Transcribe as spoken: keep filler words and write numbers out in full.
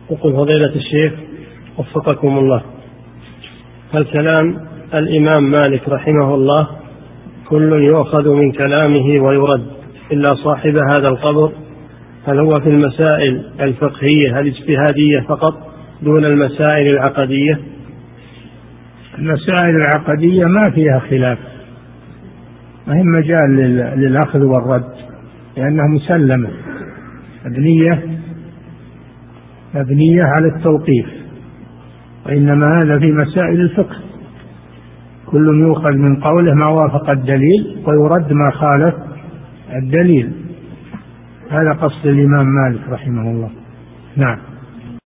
يقول فضيلة الشيخ وفقكم الله، هل كلام الإمام مالك رحمه الله كل يؤخذ من كلامه ويرد إلا صاحب هذا القبر؟ هل هو في المسائل الفقهية الاجتهادية فقط دون المسائل العقدية؟ المسائل العقدية ما فيها خلاف، ما هي مجال للأخذ والرد، لأنها مسلمة مبنية مبنية على التوقيف، وإنما هذا في مسائل الفقه كل يؤخذ من قوله ما وافق الدليل ويرد ما خالف الدليل. هذا قصد الإمام مالك رحمه الله. نعم.